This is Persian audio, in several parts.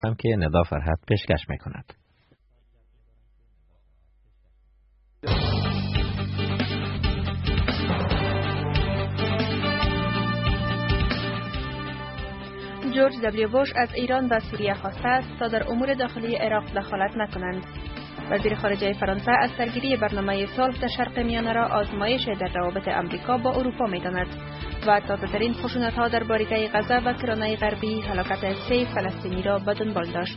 هم که ندا فرهد پیشکش میکند. جورج دبلیو بوش از ایران و سوریه خواسته است تا در امور داخلی عراق دخالت نکنند. وزیر خارجه فرانسه از سرگیری برنامه صلح در شرق میانه را آزمایش در روابط امریکا با اروپا می‌داند و تازه‌ترین خشونت‌ها در باریکه غزه و کرانه غربی هلاکت 3 فلسطینی را به دنبال داشت.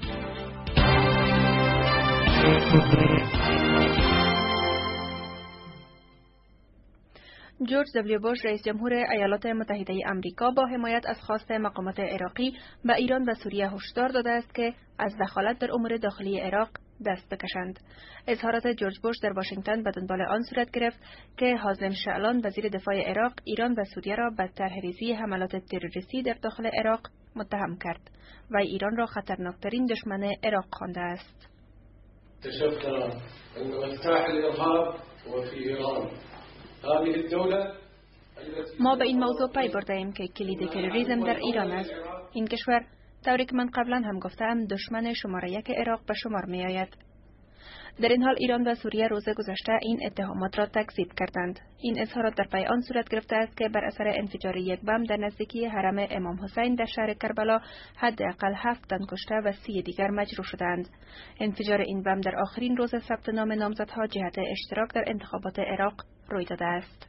جورج دبلیو بوش رئیس جمهور ایالات متحده آمریکا با حمایت از خواست مقامات عراقی به ایران و سوریه هشدار داده است که از دخالت در امور داخلی عراق دست بکشند. اظهارات جورج بوش در واشنگتن به دنبال آن صورت گرفت که حازم شعلان وزیر دفاع عراق ایران و سوریه را به طرح‌ریزی حملات تروریستی در داخل عراق متهم کرد و ایران را خطرناکترین دشمن عراق خوانده است. اكتشفنا ان مفتاح الارهاب هو في ایران. هذه الدوله ما به این موضوع پی برده ایم که کلید تروریسم در ایران است. این کشور طوری که من قبلا هم گفتم دشمن شماره 1 عراق به شمار می آید. در این حال ایران و سوریه روز گذشته این اتهامات را تکذیب کردند. این اظهارات در پی آن صورت گرفته است که بر اثر انفجار یک بم در نزدیکی حرم امام حسین در شهر کربلا حداقل 7 تن کشته و 30 دیگر مجروح شدند. انفجار این بم در آخرین روز ثبت نام نامزدها جهت اشتراک در انتخابات عراق روی داده است.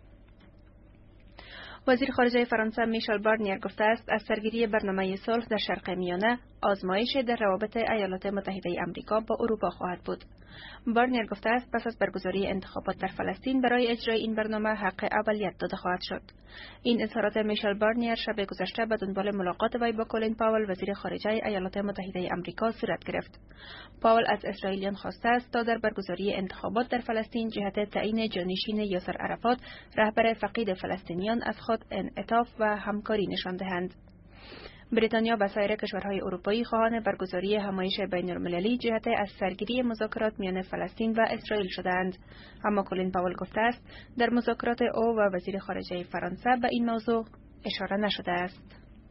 وزیر خارجه فرانسه میشل بارنیر گفته است از سرگیری برنامه صلح در شرق میانه آزمایش در روابط ایالات متحده آمریکا با اروپا خواهد بود. بارنیر گفته است پس از برگزاری انتخابات در فلسطین برای اجرای این برنامه حق اولیت داده خواهد شد. این اظهارات میشل بارنیر شب گذشته به دنبال ملاقات وی با کلین پاول وزیر خارجه ایالات متحده آمریکا صورت گرفت. پاول از اسرائیلیان خواسته است تا در برگزاری انتخابات در فلسطین جهت تعیین جانشین یاسر عرفات رهبر فقید فلسطینیان از خود انعطاف و همکاری نشان دهند. بریتانیا و سایر کشورهای اروپایی خواهان برگزاری همایش بین‌المللی جهت از سرگیری مذاکرات میان فلسطین و اسرائیل شدند، اما کلین پاول گفته است در مذاکرات او و وزیر خارجه فرانسه به این موضوع اشاره نشده است.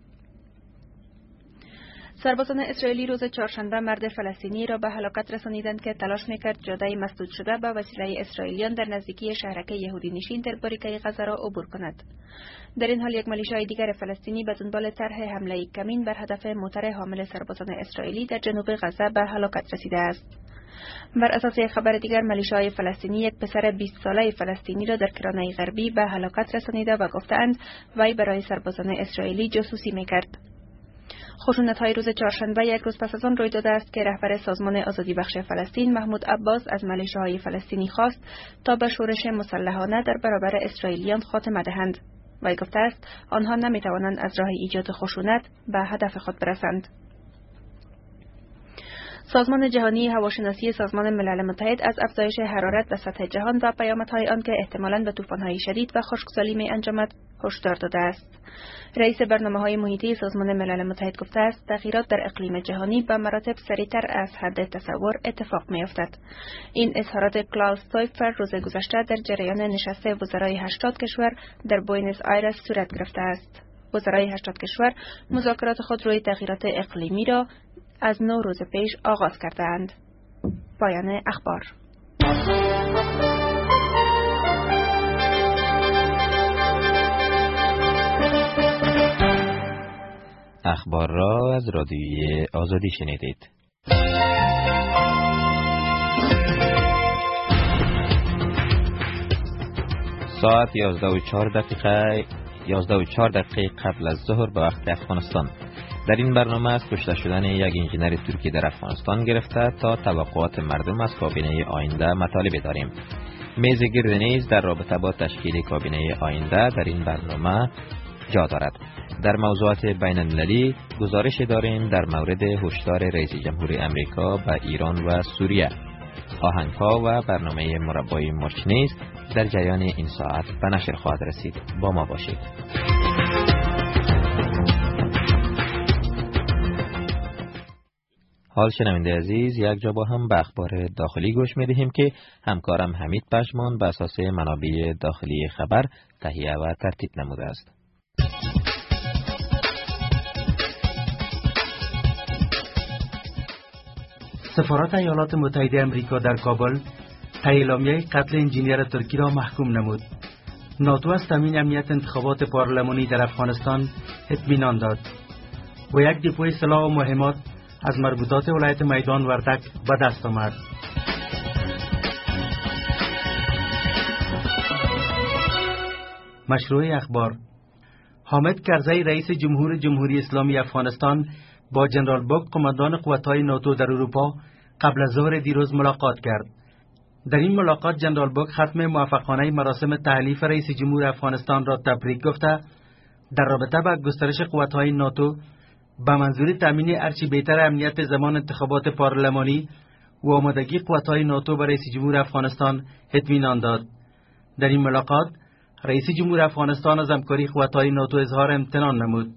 سربازان اسرائیلی روز چهارشنبه مرد فلسطینی را به هلاکت رسانیدند که تلاش میکرد جاده مسدود شده به وسیله اسرائیلیان در نزدیکی شهرک یهودی نشین در باریکه غزه را عبور کند. در این حال یک ملیشای دیگر فلسطینی به دنبال طرح حمله کمین بر هدف موتر حامل سربازان اسرائیلی در جنوب غزه به هلاکت رسیده است. بر اساس یک خبر دیگر ملیشای فلسطینی یک پسر 20 ساله فلسطینی را در کرانه غربی به هلاکت رسانیده و گفتند وی برای سربازان اسرائیلی جاسوسی میکرد. خشونت‌های روز چهارشنبه یک روز پس از آن روی داده است که رهبر سازمان آزادی بخش فلسطین محمود عباس از ملیشه‌های فلسطینی خواست تا به شورش مسلحانه در برابر اسرائیلیان خاتمه دهند. وی گفته است آنها نمی‌توانند از راه ایجاد خشونت به هدف خود برسند. سازمان جهانی هواشناسی سازمان ملل متحد از افزایش حرارت در سطح جهان و پیامدهای آن که احتمالاً به طوفان‌های شدید و خشکسالی می‌انجامد هشدار داده است. رئیس برنامه‌های محیطی سازمان ملل متحد گفته است تغییرات در اقلیم جهانی به مراتب سریعتر از حد تصور اتفاق می‌افتد. این اظهارات کلاوس تویفر روز گذشته در جریان نشست وزرای 80 کشور در بوئنوس آیرس صورت گرفته است. وزرای 80 کشور مذاکرات خود روی تغییرات اقلیمی را از 9 روز پیش آغاز کردند. پایان اخبار. اخبار را از رادیوی آزادی شنیدید. ساعت 11:04 دقیقه قبل از ظهر به وقت افغانستان. در این برنامه از کشته شدن یک انجینر ترکی در افغانستان گرفته تا توقعات مردم از کابینه آینده مطالب داریم. میز گرد نیز در رابطه با تشکیل کابینه آینده در این برنامه جا دارد. در موضوعات بین المللی گزارش داریم در مورد هشدار رئیس جمهور امریکا به ایران و سوریه. آهنگ‌ها و برنامه مربای مرچ نیز در جریان این ساعت به نشر خواهد رسید. با ما باشید. حال شنونده عزیز، یک جا با هم به اخبار داخلی گوش می‌دهیم که همکارم حمید پشمان به اساس منابع داخلی خبر تهیه و ترتیب نموده است. سفارت ایالات متحده آمریکا در کابل اعلامیه قتل انجینیر ترکی را محکوم نمود. ناتو از تامین امنیت انتخابات پارلمانی در افغانستان اطمینان داد و یک دیپوی سلاح و مهمات از مربوطات ولایت میدان وردک به دست آمد. مشروع اخبار: حامد کرزی رئیس جمهوری اسلامی افغانستان با جنرال بوک قماندان قوت‌های ناتو در اروپا قبل از ظهر دیروز ملاقات کرد. در این ملاقات جنرال بوک ختم موفقانه مراسم تحلیف رئیس جمهور افغانستان را تبریک گفته در رابطه با گسترش قوت‌های ناتو به منظور تامین هرچی بهتر امنیت زمان انتخابات پارلمانی و آمادگی قوت‌های ناتو به رئیس جمهور افغانستان اطمینان داد. در این ملاقات رئیس جمهور افغانستان از همکاری قوت‌های ناتو اظهار امتنان نمود.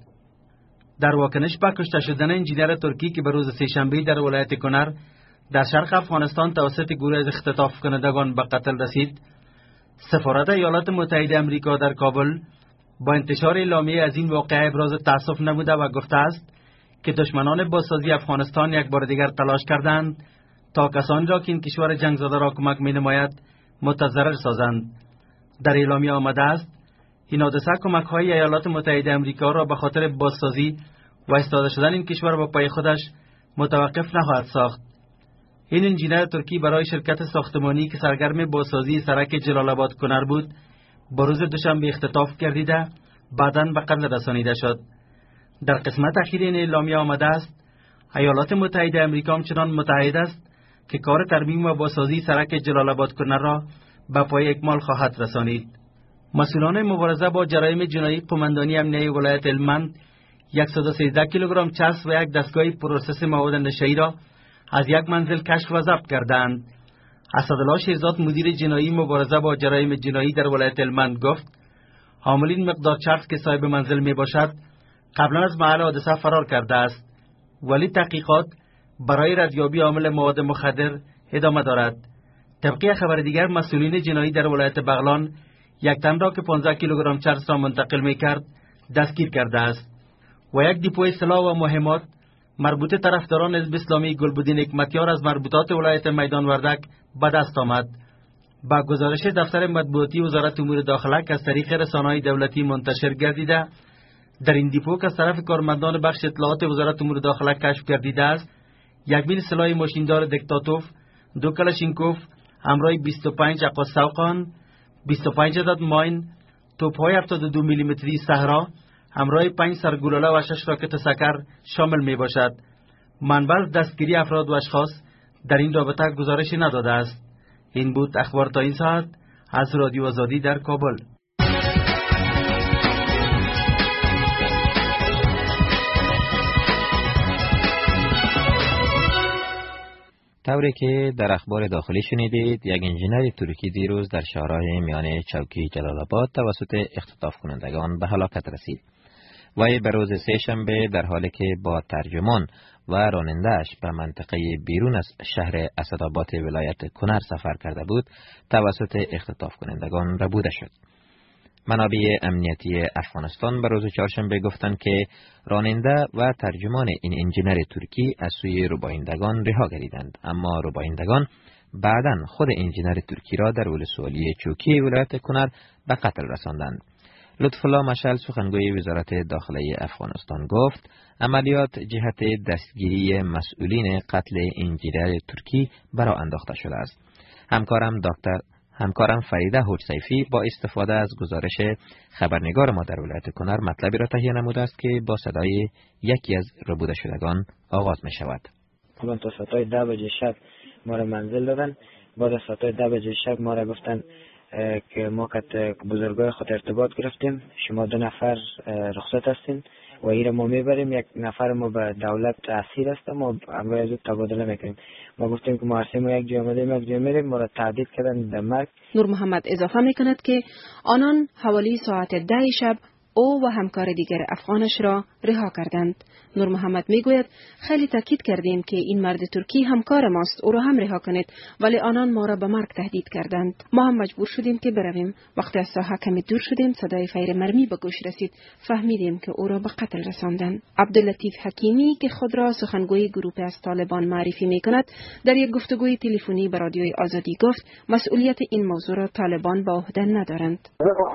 در واکنش به کشته شدن انجینیر ترکی که به روز سه‌شنبه در ولایت کنر در شرق افغانستان توسط گروه از اختطاف کنندگان به قتل رسید، سفارت ایالات متحده آمریکا در کابل با انتشار اعلامیه از این واقعه ابراز تأسف نموده و گفته است که دشمنان بازسازی افغانستان یک بار دیگر تلاش کردند تا کسانی را که این کشور جنگ زده را کمک می‌نماید متضرر سازند. در اعلامیه آمده است این حادثه کمک‌های ایالات متحده آمریکا را به خاطر بازسازی و ایستاده شدن این کشور با پای خودش متوقف نخواهد ساخت. این انجینیر ترکی برای شرکت ساختمانی که سرگرم بازسازی سرک جلال آباد کنر بود با روز دوشنبه اختطاف گردیده بعداً به قتل رسانیده شد. در قسمت اخیر این اعلامیه آمده است ایالات متحده آمریکا همچنان متعهد است که کار ترمیم و بازسازی سرک جلال آباد کنر را به پای اکمال خواهد رسانید. مسئولان مبارزه با جرایم جنایی قماندانی امنیه ولایت هلمند 113 کیلوگرم چسب و یک دستگاه پروسس مواد نشه‌ای را از یک منزل کشف و ضبط کردند. اسدالله شیرزاد مدیر جنایی مبارزه با جرایم جنایی در ولایت هلمند گفت حامل این مقدار چسب که صاحب منزل می باشد قبلا از محل حادثه فرار کرده است، ولی تحقیقات برای ردیابی عامل مواد مخدر ادامه دارد. طبق خبر دیگر مسئولین جنایی در ولایت بغلان یک تن را که 15 کیلوگرم چرس را منتقل می کرد دستگیر کرده است و یک دیپوی سلاح و مهمات مربوط طرفداران حزب اسلامی گلبدین حکمتیار از مربوطات ولایت میدان وردک به دست آمد. با گزارش دفتر مطبوعاتی وزارت امور داخله که از طریق رسانه‌های دولتی منتشر گردیده، در این دیپو که از طرف کارمندان بخش اطلاعات وزارت امور داخله کشف گردیده است، یک میل سلاح ماشیندار دیکتاتوف، 2 کلاشینکوف، همراه 25 عقا سوقان، 25 عدد ماین، توپ‌های 72 میلیمتری صحرا، همراه 5 سرگلوله و 6 راکت سکر شامل می باشد. منبع از دستگیری افراد و اشخاص در این رابطه گزارشی نداده است. این بود اخبار تا این ساعت از رادیو آزادی در کابل. طوری که در اخبار داخلی شنیدید، یک انجینر ترکی دیروز در شهرهای میانه چوکی جلال آباد توسط اختطاف کنندگان به هلاکت رسید. وی به روز سه‌شنبه در حالی که با ترجمان و راننده‌اش به منطقه بیرون از شهر اسدآباد ولایت کنر سفر کرده بود توسط اختطاف کنندگان ربوده شد. منابع امنیتی افغانستان به روز چهارشنبه گفتند که راننده و ترجمان این انجینر ترکی از سوی ربایندگان رها گردیدند، اما ربایندگان بعداً خود انجینر ترکی را در ولسوالی چوکی ولایت کنر به قتل رساندند. لطفالله مشعل سخنگوی وزارت داخله افغانستان گفت عملیات جهت دستگیری مسئولین قتل انجینر ترکی برا انداخته شده است. همکارم فریده حجسیفی با استفاده از گزارش خبرنگار ما در ولایت کنر مطلبی را تهیه نموده است که با صدای یکی از ربوده شدگان آغاز می شود. تا ساعت 10 بجه شب ما را منزل دادن. بعد از ساعت 10 بجه شب ما را گفتن که ما که بزرگای خود ارتباط گرفتیم، شما 2 نفر رخصت هستین و این ما میبریم، 1 نفر ما به دولت اسیر است، ما امروز زود تبادله میکنیم. ما گفتیم که ما هستیم و یک جا آمدیم یک جا میریم، ما را تهدید کردن در مرگ. نور محمد اضافه میکند که آنان حوالی ساعت 10 شب او و همکار دیگر افغانش را رها کردند. نور محمد میگوید خیلی تاکید کردیم که این مرد ترکی همکار ماست، او را هم رها کنید، ولی آنان ما را به مرگ تهدید کردند. ما هم مجبور شدیم که برویم. وقتی از ساحه کمی دور شدیم صدای فیر مرمی به گوش رسید. فهمیدیم که او را به قتل رساندند. عبداللطیف حکیمی که خود را سخنگوی گروه از طالبان معرفی میکند در یک گفتگوی تلفنی به رادیوی آزادی گفت مسئولیت این موضوع را طالبان به عهده ندارند.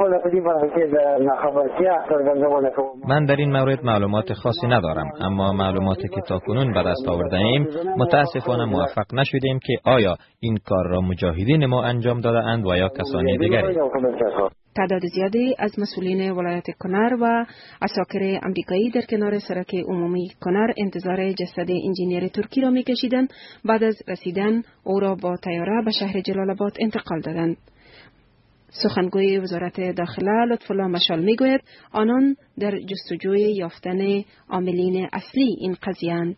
من در این مورد معلومات خاصی ندارم، اما معلوماتی که تاکنون به دست آورده ایم متاسفانه موفق نشدیم که آیا این کار را مجاهدین ما انجام داده اند و یا کسانی دیگری. تعداد زیادی از مسئولین ولایت کنر و عساکر امریکایی در کنار سرک عمومی کنر انتظار جسد انجینیر ترکی را می‌کشیدند. بعد از رسیدن او را با طیاره به شهر جلال آباد انتقال دادند. سخنگوی وزارت داخله لطف‌الله مشال میگوید آنان در جستجوی یافتن عاملین اصلی این قضیه اند.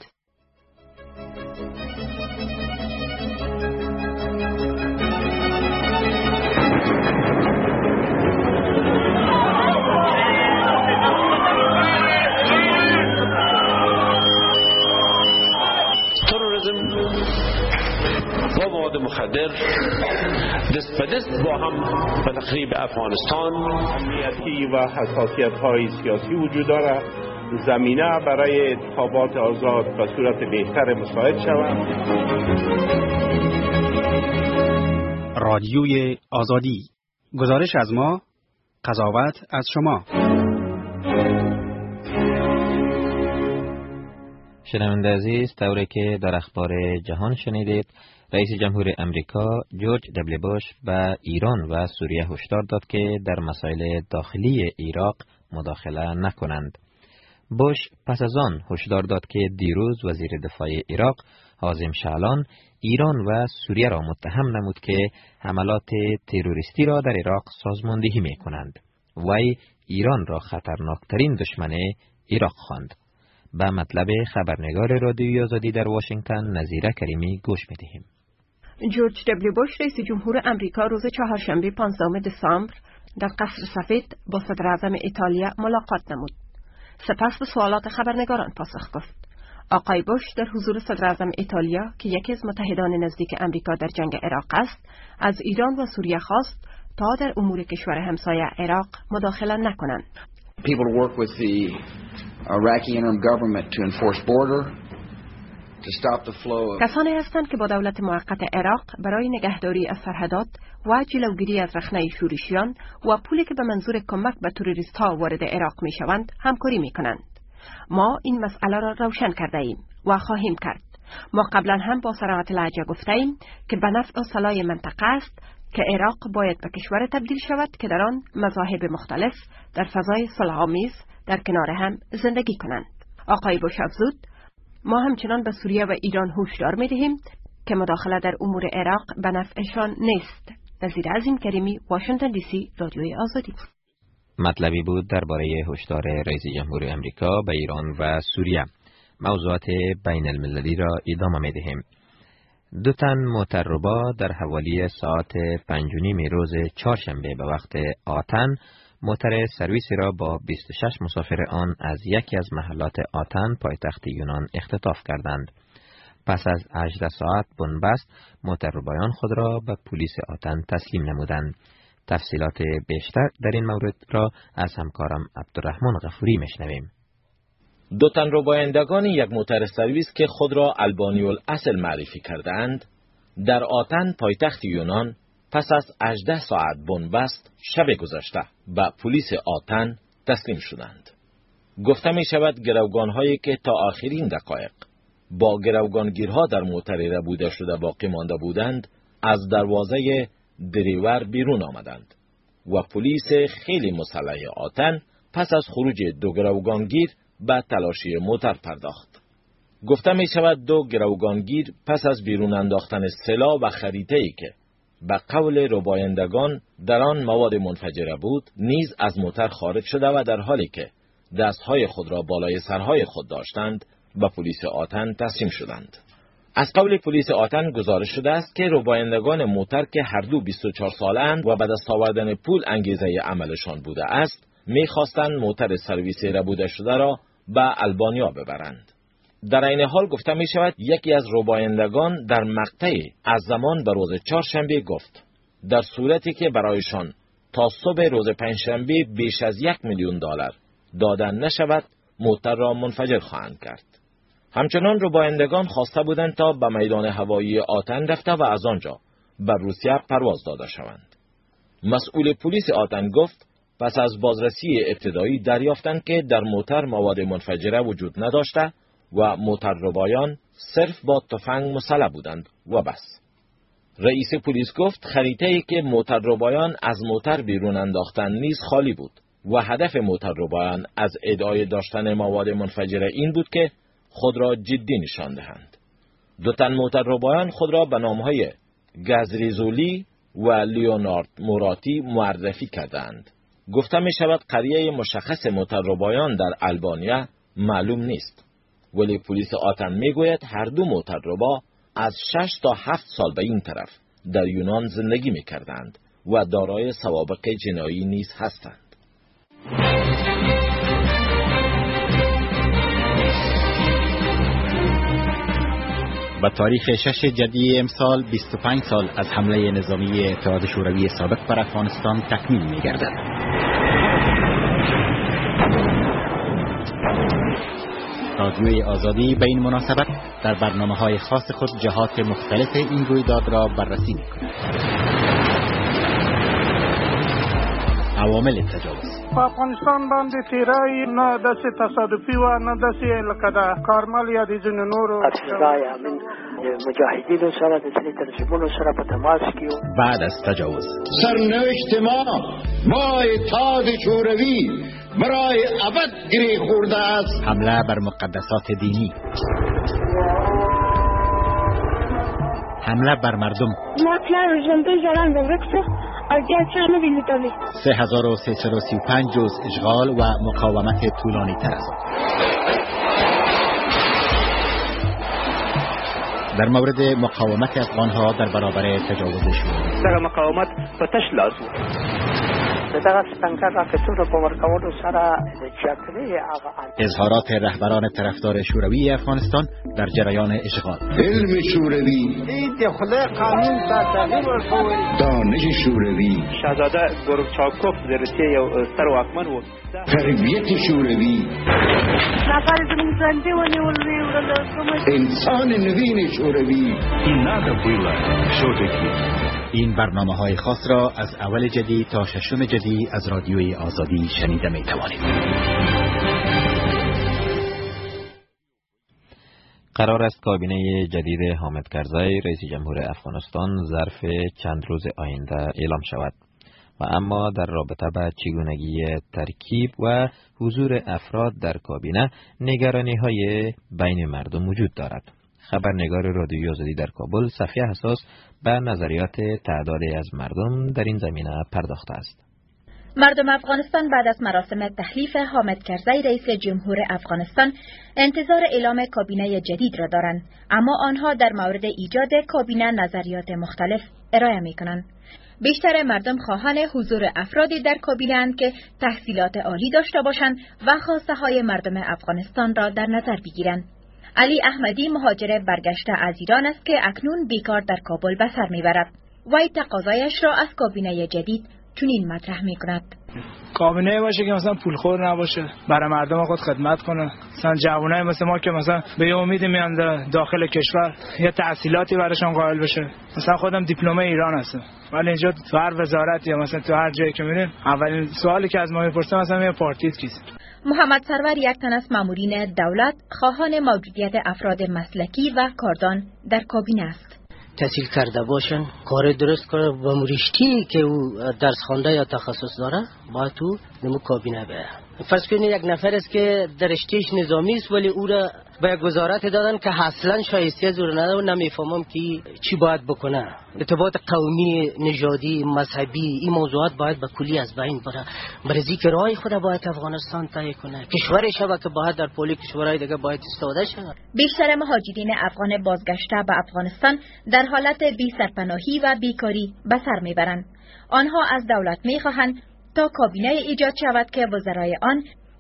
با مواد مخدر دست به دست با هم به تخریب افغانستان. امنیتی و حساسیت‌های سیاسی وجود دارد. زمینه برای انتخابات آزاد به صورت بهتر مساعد شود. رادیوی آزادی، گزارش از ما، قضاوت از شما. شنونده عزیز، طوری که در اخبار جهان شنیدید، رئیس جمهور امریکا جورج دبلیو بوش به ایران و سوریه هشدار داد که در مسائل داخلی عراق مداخله نکنند. بوش پس از آن هشدار داد که دیروز وزیر دفاع عراق حازم شعلان ایران و سوریه را متهم نمود که حملات تروریستی را در عراق سازماندهی می کنند. وی ایران را خطرناکترین دشمن عراق خواند. به مطلب خبرنگار رادیوی آزادی در واشنگتن نظیره کریمی گوش می‌دهیم. جورج دبلیو بوش رئیس جمهور امریکا روز چهارشنبه 15 دسامبر در قصر سفید با صدر اعظم ایتالیا ملاقات نمود. سپس به سوالات خبرنگاران پاسخ گفت. آقای بوش در حضور صدر اعظم ایتالیا که یکی از متحدان نزدیک امریکا در جنگ عراق است، از ایران و سوریه خواست تا در امور کشور همسایه عراق مداخله نکنند. People to work with the Iraqi interim government to enforce border, to stop the flow of... کسانی هستند که با دولت موقت عراق برای نگهداری از سرحدات و جلوگیری از رخنه شورشیان و پولی که به منظور کمک به تروریست ها وارد عراق می شوند همکاری می کنند. ما این مسئله را روشن کرده ایم و خواهیم کرد. ما قبلا هم با صراحت لهجه گفته ایم که به نفع و صلاح منطقه است که عراق باید به کشور تبدیل شود که در آن مذاهب مختلف در فضای صلح‌آمیز در کنار هم زندگی کنند. آقای بوش افزود ما همچنان به سوریه و ایران هشدار می‌دهیم که مداخله در امور عراق به نفعشان نیست. نظیر عظیم کریمی، واشنگتن دی سی، رادیوی آزادی. مطلبی بود درباره هشدار رئیس جمهور امریکا به ایران و سوریه. موضوعات بین المللی را ادامه می‌دهیم. 2 تن موترربا در حوالی ساعت 5:30 روز چهارشنبه به وقت آتن موتر سرویسی را با 26 مسافر آن از یکی از محلات آتن پایتخت یونان اختطاف کردند. پس از 18 ساعت بنبست موترربایان خود را به پلیس آتن تسلیم نمودند. تفصیلات بیشتر در این مورد را از همکارم عبدالرحمن غفوری میشنویم. 2 تن ربایندگان یک موتر سرویس که خود را البانی الاصل معرفی کردند در آتن پایتخت یونان پس از 18 ساعت بنبست شب گذشته به پلیس آتن تسلیم شدند. گفته می شود گروگان‌هایی که تا آخرین دقایق با گروگانگیرها در موتر ربوده شده باقی مانده بودند از دروازه دریور بیرون آمدند و پلیس خیلی مسلح آتن پس از خروج 2 گروگانگیر به تلاشی موتر پرداخت. گفته می شود 2 گروگانگیر پس از بیرون انداختن سلاح و خریطه‌ای که به قول ربایندگان در آن مواد منفجره بود نیز از موتر خارج شده و در حالی که دستهای خود را بالای سرهای خود داشتند به پلیس آتن تسلیم شدند. از قول پلیس آتن گزارش شده است که ربایندگان موتر که هر دو 24 ساله اند و به دست آوردن پول انگیزه عملشان بوده است می‌خواستند موتر سرویس ربوده شده را به البانیا ببرند. در این حال گفته می شود یکی از ربایندگان در مقطعی از زمان به روز چهارشنبه گفت در صورتی که برایشان تا صبح روز پنجشنبه بیش از $1,000,000 دادن نشود موتر را منفجر خواهند کرد. همچنان ربایندگان خواسته بودند تا به میدان هوایی آتن رفته و از آنجا به روسیه پرواز داده شوند. مسئول پلیس آتن گفت پس از بازرسی ابتدایی دریافتند که در موتر مواد منفجره وجود نداشته و موتر ربایان صرف با تفنگ مسلح بودند و بس. رئیس پلیس گفت خریطه‌ای که موتر ربایان از موتر بیرون انداختن نیز خالی بود و هدف موتر ربایان از ادعای داشتن مواد منفجره این بود که خود را جدی نشان دهند. دو تن موتر ربایان خود را به نام‌های گزریزولی و لیونارد موراتی معرفی کردند. گفته می شود قریه مشخص موتر ربایان در البانیا معلوم نیست، ولی پلیس آتن می گوید هر دو موتر ربا از 6 تا 7 سال به این طرف در یونان زندگی می کردند و دارای سوابق جنایی نیز هستند. با تاریخ 6 جدی امسال 25 سال از حمله نظامی اتحاد شوروی سابق بر افغانستان تکمیل می گردد. رادیوی آزادی به این مناسبت در برنامه‌های خاص خود جهات مختلف این رویداد را بررسی می کند. عوامل تجاوز په افغانستان باندې تیرای نه داسې تصادفي و نه داسې لکه د کارمل یا د ځینو نورو ابتدای امین مجاهدینو سره د ځینې تنظیمونو سره په تماس کې بعد از تجاوز سرنوشت ما با اتحاد شوروی برای ابد گره خورده است. حمله بر مقدسات دینی، حمله بر مردم. ما پلان زنده جلان بگرفته اگر چه نبینیدمی 3335 جز اشغال و مقاومت طولانی تر است. در مورد مقاومت افغانها در برابر تجاوز شوروی در مقاومت په تش لاس دغه څنګه راکټونو په ورکولو سره د جګړې هغه اظهارات رهبران طرفدار شوروی افغانستان در جریان اشغال. علم شوروی د خلق قانون ته تغییر ورکوي. دانش شوروی شاهزاده گورباچوف د روسیې یو ستر واکمن و. تربیت شوروی نفر زمین ژوندي ونیول انسان نوین شوروی. این برنامه‌های خاص را از اول جدی تا ششم جدی از رادیوی آزادی شنیده می‌توانید. قرار است کابینه جدید حامد کرزی رئیس جمهور افغانستان ظرف چند روز آینده اعلام شود و اما در رابطه با چگونگی ترکیب و حضور افراد در کابینه نگرانی‌های بین مردم وجود دارد. خبرنگار رادیوی آزادی در کابل صفیه حساس به نظریات تعدادی از مردم در این زمینه پرداخته است. مردم افغانستان بعد از مراسم تحلیف حامد کرزی رئیس جمهور افغانستان انتظار اعلام کابینه جدید را دارند، اما آنها در مورد ایجاد کابینه نظریات مختلف ارائه می‌کنند. بیشتر مردم خواهان حضور افرادی در کابینه اند که تحصیلات عالی داشته باشند و خواسته‌های مردم افغانستان را در نظر بگیرند. علی احمدی مهاجر برگشته از ایران است که اکنون بیکار در کابل به سر میبرد. وی تقاضایش را از کابینه جدید چنین مطرح میکند: کابینه باشه که مثلا پولخور نباشه، برای مردم خود خدمت کنه. مثلا جوانای مثل ما که مثلا به امید میان داخل کشور یا تحصیلاتی براشون قائل بشه. مثلا خودم دیپلم ایران هستم، ولی اینجا تو هر وزارت یا مثلا تو هر جایی که میریم اولین سوالی که از ما میپرسن مثلا میگه پارتیت کیست. محمد سرور یک تن از مامورین دولت خواهان موجودیت افراد مسلکی و کاردان در کابینه است. تحصیل کرده باشن، کار درست کنه و مریشتی که او درس خوانده یا تخصص داره باید تو نمو کابینه بره. فرض کنید یک نفر است که در رشتهش نظامی است ولی او را به یک وزارت دادن که اصلا شایسته از او نداره و نمیفهمم که چی باید بکنه. ارتباط قومی، نژادی، مذهبی این موضوعات باید به کلی از بین بره. برای که راه خود باید افغانستان طی کنه. کشور شبه که باید در پول کشورهای دیگه باید استفاده شه. بیشتر مهاجرین افغان بازگشته به افغانستان در حالت بی سرپناهی و بیکاری به سر میبرند. آنها از دولت میخواهند تا کابینه ایجاد شود که وزرای آن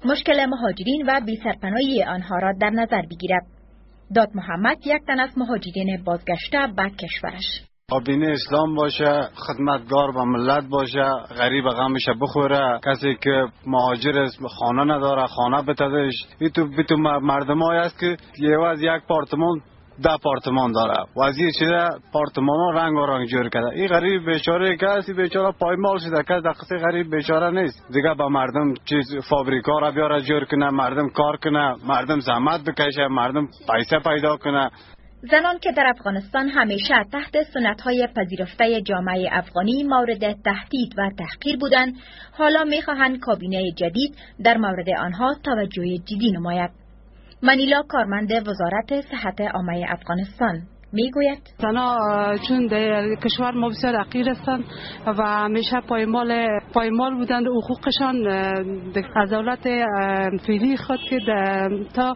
مشکل مهاجرین و بی‌سرپناهی آنها را در نظر بگیرد. داد محمد یک تن از مهاجرین بازگشته به کشورش. کابینه اسلام باشه، خدمتگار با ملت باشه، غریب غمش بخوره، کسی که مهاجر خانه نداره خانه بتدش. این تو مردم های است که یه از یک پارتمان 10 پارتمان داره. وزیر شده پارتمان ها رنگ و رنگ جور کرده. این غریب بیچاره کسی بیچاره پایمال شده، کسی دقیقه غریب بیچاره نیست. دیگه با مردم چیز فابریکا را بیاره جور کنه، مردم کار کنه، مردم زحمت بکشه، مردم پیسه پیدا کنه. زنان که در افغانستان همیشه تحت سنت‌های پذیرفته جامعه افغانی مورد تهدید و تحقیر بودند، حالا می‌خواهند کابینه جدید در مورد آنها توجه جدی نماید. منیلا کارمند وزارت صحت عامه افغانستان میگوید زنها چون در کشور ما بسیار حقیر هستند و همیشه پایمال بودند و حقوقشان از دولت فعلی خود که تا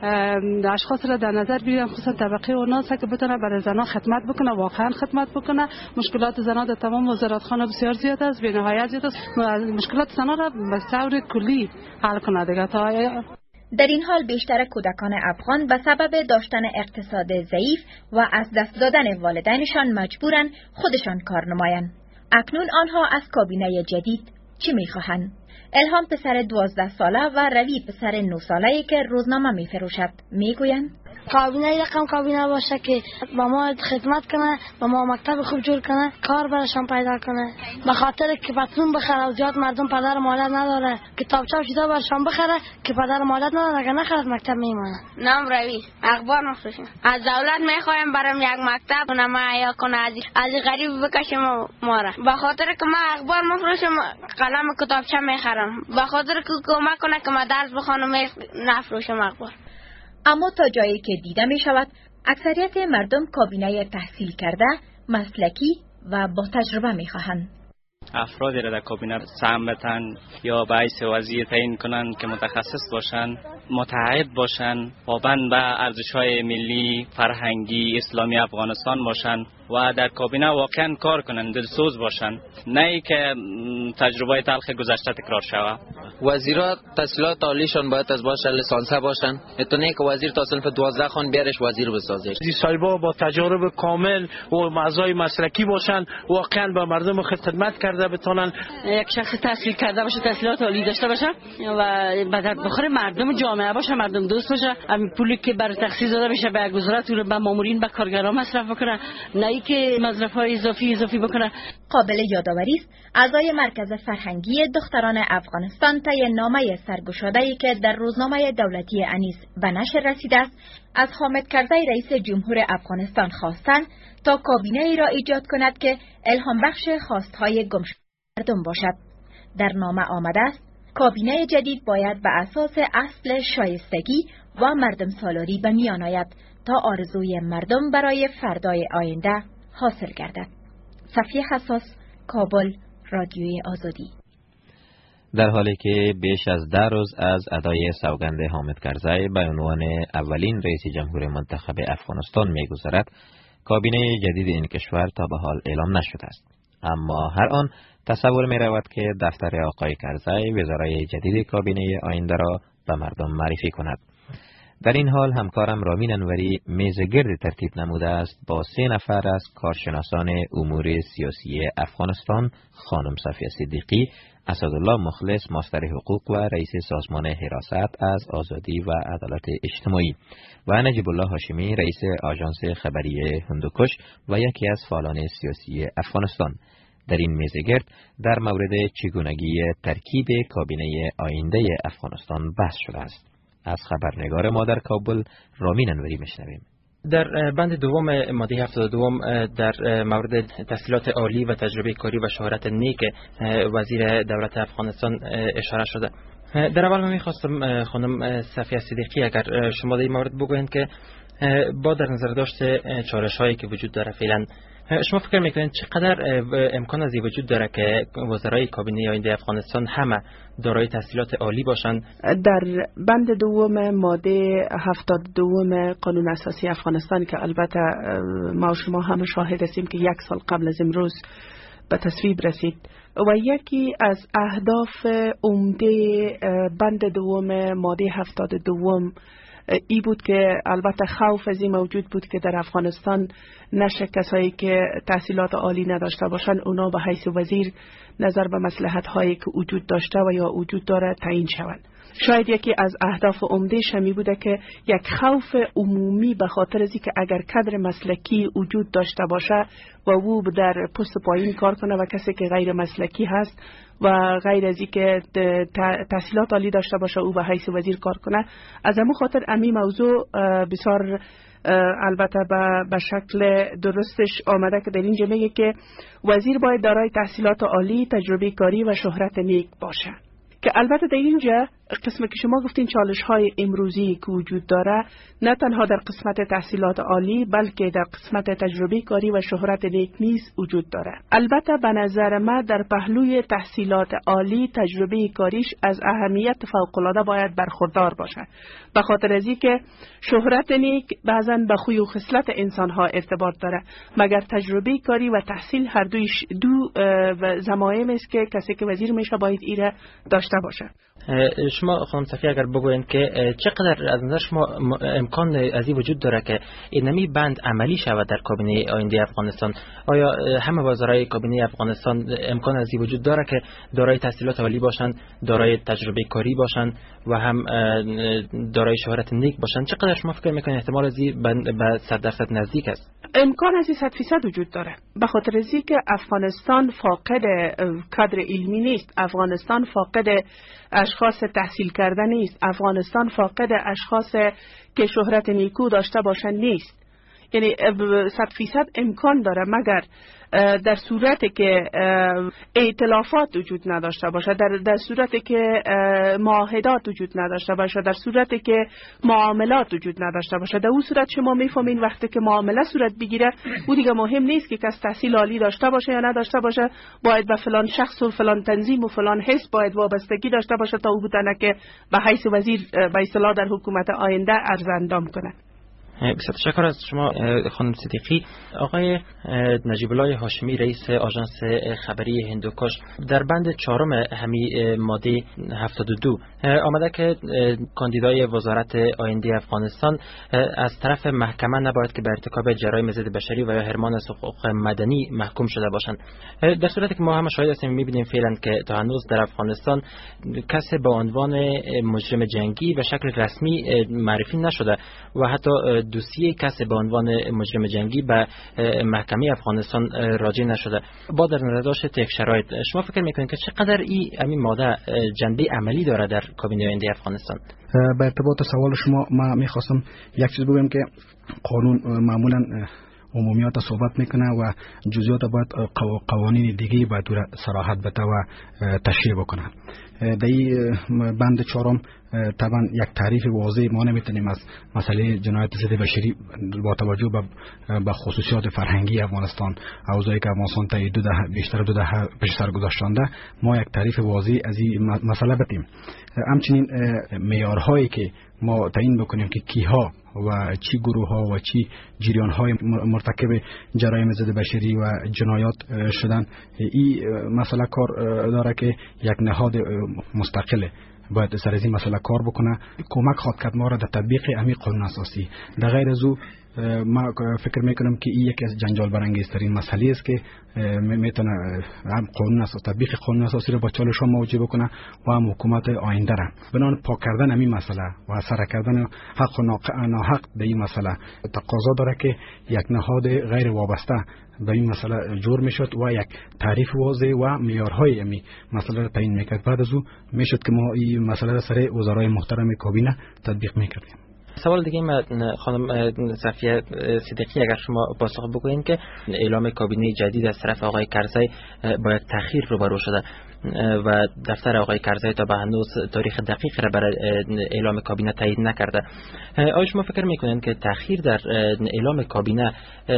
اشخاص را در نظر بگیرن، خصوصا طبقه اوناس که بتونه برای زنها خدمت بکنه، واقعا خدمت بکنه. مشکلات زنها در تمام وزارتخانه بسیار زیاد است، بی نهایت زیاد است. مشکلات زنها را به طور کلی حل کنه دیگه. در این حال بیشتر کودکان افغان به سبب داشتن اقتصاد ضعیف و از دست دادن والدینشان مجبورن خودشان کار نمایند. اکنون آنها از کابینه جدید چی میخواهند؟ الهام پسر 12 ساله و روی پسر 9 ساله‌ای که روزنامه میفروشد میگویند کابینه رقم کابینه باشه که با ما خدمت کنه، با ما مکتب خوب جور کنه، کار براشون پیدا کنه. به خاطر که پتون بخره و زیاد مردم پدر و مادر نداره، کتابچه و چیزا براشون بخره که پدر و مادر نداره، اگه نخرد مکتب میمونه. نام روی اخبار مفروشم. از دولت میخوایم برام یک مکتب کنه، یا کنه از غریب بکشیم ما را. به خاطر که ما اخبار مفروشم، قلم کتابچه میخرم. به خاطر که کمک کنه که ما درس بخونم، نفروشم اخبار. اما تا جایی که دیده می شود اکثریت مردم کابینه تحصیل کرده، مسلکی و با تجربه می خواهند. افرادی را در کابینه سهم بتن یا به حیث وزیر تعیین کنند که متخصص باشند، متعهد باشند، پابند به ارزش‌های ملی، فرهنگی، اسلامی افغانستان باشند و در کابینه واقعا کار کنند، دلسوز باشند، نه ای که تجربه تلخ گذشته تکرار شود. وزیرات تحصیلات عالیشان باید از باشه لیسانسه باشن، میتونه که وزیر تا صنف 12 خون بیارش وزیر بسازش. صاحبا با تجارب کامل و اعضای مسلکی باشن، واقعا به مردم خدمت کرده بتونن. یک شخص تحصیل کرده باشه، تحصیلات عالی داشته باشه و به درد بخور مردم جامعه باشه، مردم دوست باشه. همین پولی که برای تخصیص داده بشه به وزارت و به مامورین، به کارگران مصرف بکنه، نه ای که مصرف‌های اضافی بکنه. قابل یادآوری است اعضای مرکز فرهنگی دختران افغانستان طی نامه سرگشاده‌ای که در روزنامه دولتی انیس به نشر رسیده است، از حامد کرزی رئیس جمهور افغانستان خواستند تا کابینه ای را ایجاد کند که الهام بخش خواستهای گمشده مردم باشد. در نامه آمده است کابینه جدید باید به اساس اصل شایستگی و مردم سالاری به میان آید تا آرزوی مردم برای فردای آینده حاصل گردد. صفیه حساس، کابل، رادیوی آزادی. در حالی که بیش از 10 روز از ادای سوگند حامد کرزی به عنوان اولین رئیس جمهور منتخب افغانستان می‌گذرد، کابینه جدید این کشور تا به حال اعلام نشده است. اما هر آن تصور می‌رود که دفتر آقای کرزی وزرای جدید کابینه آینده را به مردم معرفی کند. در این حال همکارم رامین انوری میز گرد ترتیب نموده است با 3 نفر از کارشناسان امور سیاسی افغانستان، خانم صفیه صدیقی، اسدالله مخلص ماستر حقوق و رئیس سازمان حراست از آزادی و عدالت اجتماعی و نجیب الله هاشمی رئیس آژانس خبری هندوکش و یکی از فعالان سیاسی افغانستان. در این میز گرد در مورد چگونگی ترکیب کابینه آینده افغانستان بحث شده است. از خبرنگار ما در کابل رامین انوری میشنویم. در بند دوم ماده 72 در مورد تحصیلات عالی و تجربه کاری و شهرت نیک وزیر دولت افغانستان اشاره شده. در اول من میخواستم خانم صفیه صدیقی اگر شما در این مورد بگویند که با در نظر داشته چالش هایی که وجود داره فعلا، شما فکر میکنید چقدر امکان از این وجود داره که وزرای کابینه آینده افغانستان همه دارای تحصیلات عالی باشند؟ در بند دوم ماده 72 قانون اساسی افغانستان که البته ما و شما همه شاهد هستیم که 1 سال قبل از امروز به تصویب رسید، و یکی از اهداف عمده بند دوم ماده 72 ای بود که البته خوف از این موجود بود که در افغانستان نشه کسایی که تحصیلات عالی نداشته باشن اونا به حیث وزیر نظر به مصلحت هایی که وجود داشته و یا وجود داره تعیین شوند. شاید یکی از اهداف عمده شمی بوده که یک خوف عمومی به خاطر از که اگر کادر مسلکی وجود داشته باشه و او در پست پایین کار کنه و کسی که غیر مسلکی هست و غیر از که تحصیلات عالی داشته باشه او به حیث وزیر کار کنه، از همون خاطر امی موضوع بسیار البته به شکل درستش آمده که در اینجا میگه که وزیر باید دارای تحصیلات عالی، تجربه کاری و شهرت نیک باشه. که البته در اینجا قسمت که شما گفتین چالش های امروزی که وجود داره نه تنها در قسمت تحصیلات عالی بلکه در قسمت تجربه کاری و شهرت نیک نیز وجود داره. البته به نظر من در پهلوی تحصیلات عالی تجربه کاریش از اهمیت فوق‌العاده باید برخوردار باشه، به خاطر از اینکه شهرت نیک بعضا به خوی و خصلت انسان ها ارتباط داره، مگر تجربه کاری و تحصیل هر دویش دو ضمایم است که کسی که وزیر میشه باید ایره داشته باشه. شما خانم صفیه اگر بگوین که چقدر از نظر شما امکان از این وجود داره که اینمی بند عملی شود در کابینه آینده افغانستان؟ آیا همه وزرای کابینه افغانستان امکان از این وجود داره که دارای تحصیلات عالی باشند، دارای تجربه کاری باشند و هم دارای شهرت نیک باشند؟ چقدر شما فکر میکنید احتمال از این به 100% نزدیک است؟ امکان از 100% وجود داره، به خاطر از اینکه افغانستان فاقد کادر علمی نیست، افغانستان فاقد اشخاص تحصیل کرده نیست، افغانستان فاقد اشخاص که شهرت نیکو داشته باشند نیست. یعنی 100% امکان داره، مگر در صورتی که ائتلافات وجود نداشته باشه، در صورتی که معاهدات وجود نداشته باشه، در صورتی که معاملات وجود نداشته باشه. در اون صورت شما میفهمین وقتی که معامله صورت بگیره او دیگه مهم نیست که کس تحصیل عالی داشته باشه یا نداشته باشه، باید به فلان شخص و فلان تنظیم و فلان حزب باید وابستگی داشته باشه تا او بتونه که به حیث وزیر به اصطلاح در حکومت آینده عرض اندام کنه. بسیار تشکر از شما خانم صدیقی. آقای نجیب الله هاشمی رئیس آژانس خبری هندوکش در بند 4 همین ماده 72 آمده که کاندیدای وزارت آینده افغانستان از طرف محکمه نباید که به ارتکاب جرایم ضد بشری و یا حرمان از حقوق مدنی محکوم شده باشند، در صورتی که ما هم شاهد هستیم می‌بینیم فعلا که تا هنوز در افغانستان کسی به عنوان مجرم جنگی به شکل رسمی معرفی نشده و حتی دوسیه کسی به عنوان مجرم جنگی به محکمه افغانستان راجع نشده. با در نظر داشت یک شرایط شما فکر میکنید که چقدر این ماده جنبه عملی داره در کابینه آینده افغانستان؟ به ارتباط سوال شما ما میخواستم یک چیز بگم که قانون معمولا عمومیات صحبت میکنه و جزئیات باید قوانین دیگه باید صراحت بده و تشریح بکنه. در این بند 4 طبعا یک تعریف واضح ما نمیتونیم از مسئله جنایت ضد بشری با توجه به خصوصیات فرهنگی افغانستان، اوضاعی که افغانستان تا بیشتر 2 دهه پیش سر گذاشتنده، ما یک تعریف واضح از این مسئله بدیم. همچنین معیارهایی که ما تعیین بکنیم که کیها و چی گروه ها و چی جریان های مرتکب جرایم ضد بشری و جنایات شدن، این مسئله کار داره که یک نهاد مستقله باید سر از این مسئله کار بکنه، کمک خواهد کرد ما را در تطبیق همین قانون اساسی. در غیر از او ما فکر میکنم که این یکی از جنجال برانگیزترین مسئله است که میتونه هم قانون اساسی تطبیق قانون اساسی را با چالش ها مواجه بکنه و هم حکومت آینده را بنان پاک کردن همین مسئله و سر کردن حق و ناحق به این مسئله تقاضا داره که یک نهاد غیر وابسته به این مسئله جور میشد و یک تعریف واضح و معیارهای امی مسئله را تعیین میکرد. بعد از او میشد که ما این مسئله را سر وزرای محترم کابینه تطبیق میکردیم. سوال دیگه خانم صفیه صدیقی اگر شما پاسخ بگویید که اعلام کابینه جدید از طرف آقای کرزی با یک تأخیر روبرو شده و دفتر آقای کرزی تا به هنوز تاریخ دقیق را برای اعلام کابینه تایید نکرده، آیا شما فکر میکنید که تأخیر در اعلام کابینه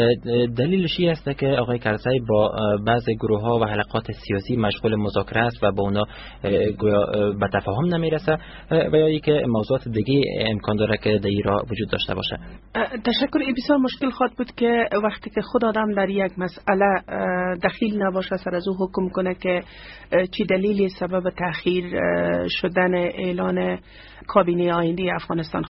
دلیلش این است که آقای کرزی با بعض گروه ها و حلقات سیاسی مشغول مذاکره است و با اونا گویا به تفاهم نمیرسه، و یا اینکه موضوعات دیگه امکان داره که ای را وجود داشته باشه. تشکر. این بسیار مشکل خواهد بود که وقتی که خود آدم در یک مسئله دخیل نباشه، سر از او حکم کنه که چی دلیلی سبب تأخیر شدن اعلان کابینه آینده افغانستان